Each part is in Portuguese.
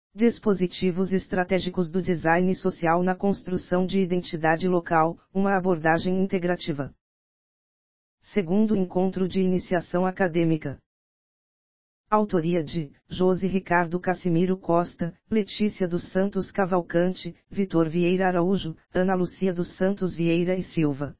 Dispositivos estratégicos do design social na construção de identidade local, uma abordagem integrativa. Segundo encontro de iniciação acadêmica. Autoria de Josi Ricardo Cassimiro Costa, Letícia dos Santos Cavalcante, Vitor Vieira Araújo, Ana Lucia dos Santos Vieira e Silva.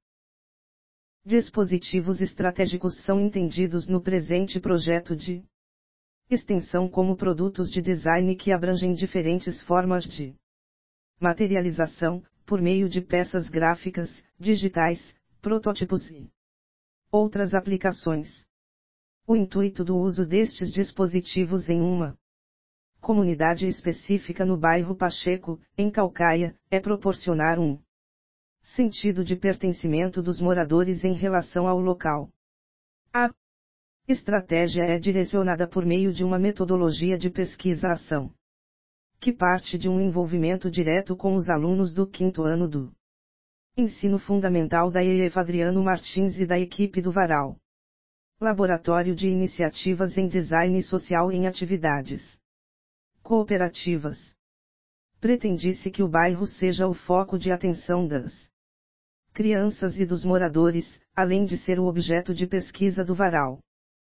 Dispositivos estratégicos são entendidos no presente projeto de extensão como produtos de design que abrangem diferentes formas de materialização, por meio de peças gráficas, digitais, protótipos e outras aplicações. O intuito do uso destes dispositivos em uma comunidade específica no bairro Pacheco, em Caucaia, é proporcionar um sentido de pertencimento dos moradores em relação ao local. A estratégia é direcionada por meio de uma metodologia de pesquisa-ação, que parte de um envolvimento direto com os alunos do 5º ano do Ensino Fundamental da EF Adriano Martins e da equipe do Varal. Laboratório de Iniciativas em Design Social em Atividades Cooperativas. Pretende-se que o bairro seja o foco de atenção das crianças e dos moradores, além de ser o objeto de pesquisa do Varal.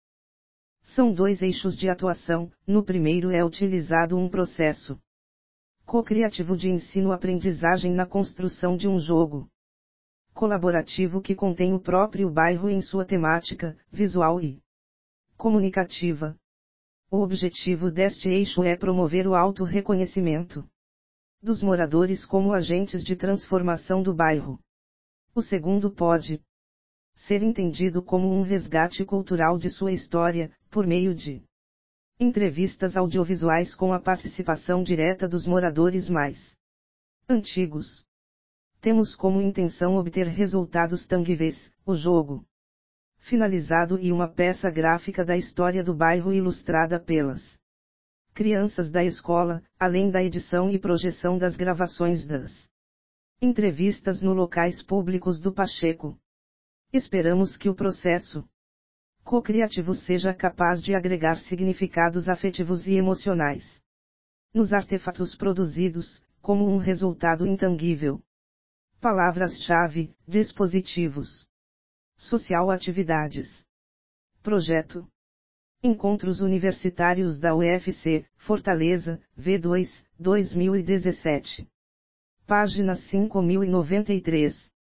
São 2 eixos de atuação. No primeiro é utilizado um processo co-criativo de ensino-aprendizagem na construção de um jogo colaborativo que contém o próprio bairro em sua temática, visual e comunicativa. O objetivo deste eixo é promover o auto-reconhecimento dos moradores como agentes de transformação do bairro. O segundo pode ser entendido como um resgate cultural de sua história, por meio de entrevistas audiovisuais com a participação direta dos moradores mais antigos. Temos como intenção obter resultados tangíveis, o jogo finalizado e uma peça gráfica da história do bairro ilustrada pelas crianças da escola, além da edição e projeção das gravações das entrevistas no locais públicos do Pacheco. Esperamos que o processo co-criativo seja capaz de agregar significados afetivos e emocionais nos artefatos produzidos, como um resultado intangível. Palavras-chave: dispositivos social, atividades, projeto. Encontros Universitários da UFC, Fortaleza, V2, 2017. Página 5093.